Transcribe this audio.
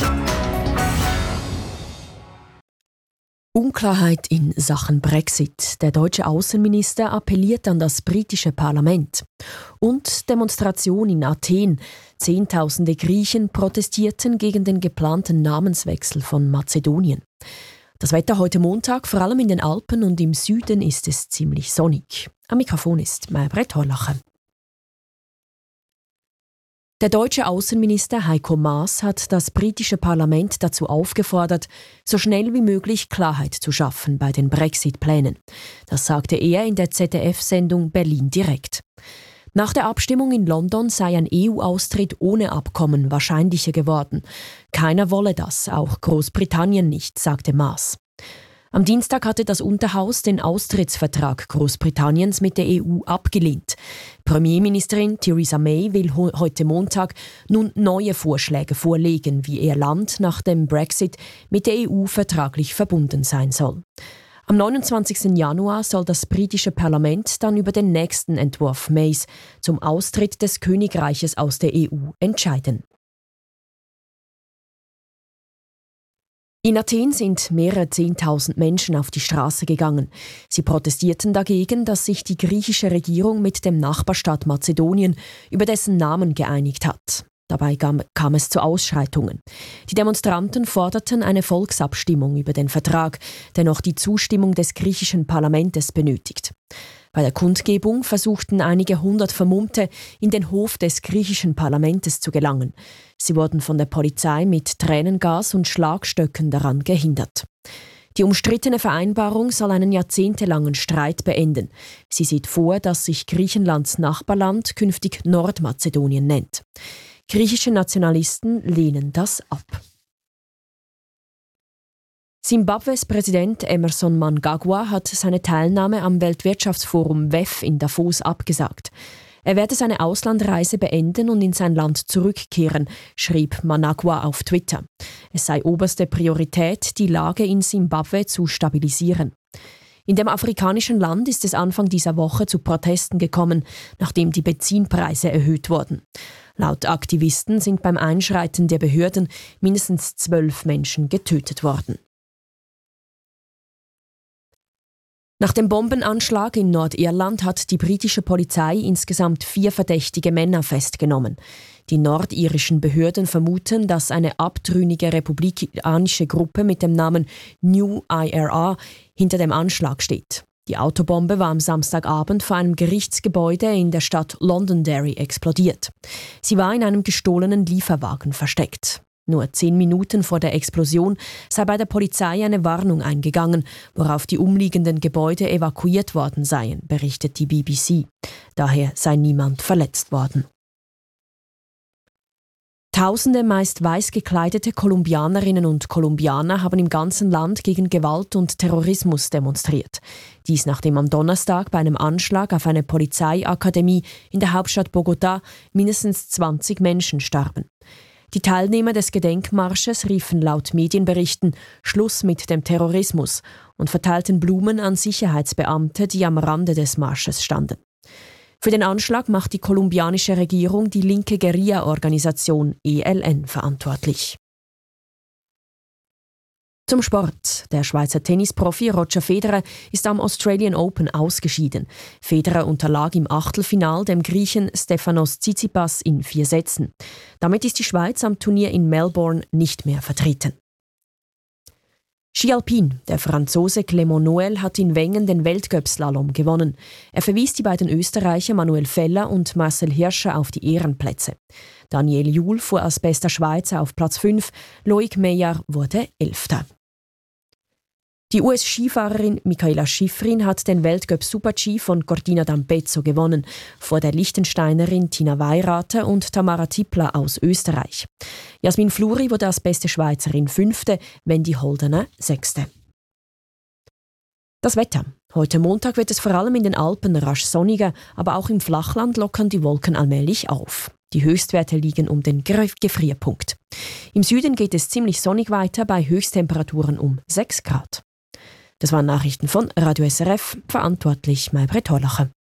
Unklarheit in Sachen Brexit. Der deutsche Außenminister appelliert an das britische Parlament. Und Demonstration in Athen. Zehntausende Griechen protestierten gegen den geplanten Namenswechsel von Mazedonien. Das Wetter heute Montag, vor allem in den Alpen und im Süden, ist es ziemlich sonnig. Am Mikrofon ist Maybrit Horlacher. Der deutsche Außenminister Heiko Maas hat das britische Parlament dazu aufgefordert, so schnell wie möglich Klarheit zu schaffen bei den Brexit-Plänen. Das sagte er in der ZDF-Sendung Berlin direkt. Nach der Abstimmung in London sei ein EU-Austritt ohne Abkommen wahrscheinlicher geworden. Keiner wolle das, auch Großbritannien nicht, sagte Maas. Am Dienstag hatte das Unterhaus den Austrittsvertrag Großbritanniens mit der EU abgelehnt. Premierministerin Theresa May will heute Montag nun neue Vorschläge vorlegen, wie ihr Land nach dem Brexit mit der EU vertraglich verbunden sein soll. Am 29. Januar soll das britische Parlament dann über den nächsten Entwurf Mays zum Austritt des Königreiches aus der EU entscheiden. In Athen sind mehrere 10.000 Menschen auf die Straße gegangen. Sie protestierten dagegen, dass sich die griechische Regierung mit dem Nachbarstaat Mazedonien über dessen Namen geeinigt hat. Dabei kam es zu Ausschreitungen. Die Demonstranten forderten eine Volksabstimmung über den Vertrag, der noch die Zustimmung des griechischen Parlaments benötigt. Bei der Kundgebung versuchten einige hundert Vermummte in den Hof des griechischen Parlaments zu gelangen. Sie wurden von der Polizei mit Tränengas und Schlagstöcken daran gehindert. Die umstrittene Vereinbarung soll einen jahrzehntelangen Streit beenden. Sie sieht vor, dass sich Griechenlands Nachbarland künftig Nordmazedonien nennt. Griechische Nationalisten lehnen das ab. Simbabwes Präsident Emmerson Mnangagwa hat seine Teilnahme am Weltwirtschaftsforum WEF in Davos abgesagt. Er werde seine Auslandreise beenden und in sein Land zurückkehren, schrieb Mnangagwa auf Twitter. Es sei oberste Priorität, die Lage in Simbabwe zu stabilisieren. In dem afrikanischen Land ist es Anfang dieser Woche zu Protesten gekommen, nachdem die Benzinpreise erhöht wurden. Laut Aktivisten sind beim Einschreiten der Behörden mindestens 12 Menschen getötet worden. Nach dem Bombenanschlag in Nordirland hat die britische Polizei insgesamt 4 verdächtige Männer festgenommen. Die nordirischen Behörden vermuten, dass eine abtrünnige republikanische Gruppe mit dem Namen New IRA hinter dem Anschlag steht. Die Autobombe war am Samstagabend vor einem Gerichtsgebäude in der Stadt Londonderry explodiert. Sie war in einem gestohlenen Lieferwagen versteckt. Nur 10 Minuten vor der Explosion sei bei der Polizei eine Warnung eingegangen, worauf die umliegenden Gebäude evakuiert worden seien, berichtet die BBC. Daher sei niemand verletzt worden. Tausende meist weiß gekleidete Kolumbianerinnen und Kolumbianer haben im ganzen Land gegen Gewalt und Terrorismus demonstriert. Dies nachdem am Donnerstag bei einem Anschlag auf eine Polizeiakademie in der Hauptstadt Bogotá mindestens 20 Menschen starben. Die Teilnehmer des Gedenkmarsches riefen laut Medienberichten Schluss mit dem Terrorismus und verteilten Blumen an Sicherheitsbeamte, die am Rande des Marsches standen. Für den Anschlag macht die kolumbianische Regierung die linke Guerilla-Organisation ELN verantwortlich. Zum Sport. Der Schweizer Tennisprofi Roger Federer ist am Australian Open ausgeschieden. Federer unterlag im Achtelfinal dem Griechen Stefanos Tsitsipas in 4 Sätzen. Damit ist die Schweiz am Turnier in Melbourne nicht mehr vertreten. Ski Alpin. Der Franzose Clément Noël hat in Wengen den Weltcup-Slalom gewonnen. Er verwies die beiden Österreicher Manuel Feller und Marcel Hirscher auf die Ehrenplätze. Daniel Juhl fuhr als bester Schweizer auf Platz 5, Loic Meillard wurde 11. Die US-Skifahrerin Mikaela Shiffrin hat den Weltcup Super-G von Cortina d'Ampezzo gewonnen, vor der Liechtensteinerin Tina Weirater und Tamara Tippler aus Österreich. Jasmin Fluri wurde als beste Schweizerin 5., Wendy Holdener 6. Das Wetter. Heute Montag wird es vor allem in den Alpen rasch sonniger, aber auch im Flachland lockern die Wolken allmählich auf. Die Höchstwerte liegen um den Gefrierpunkt. Im Süden geht es ziemlich sonnig weiter bei Höchsttemperaturen um 6 Grad. Das waren Nachrichten von Radio SRF, verantwortlich Maybrit Horlacher.